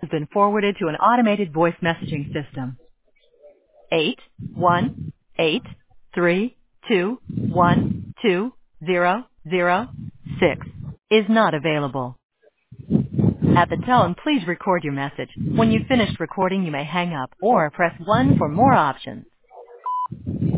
been forwarded to an automated voice messaging system. 81832120006 is not available. At the tone, please record your message. When you've finished recording, you may hang up or press 1 for more options.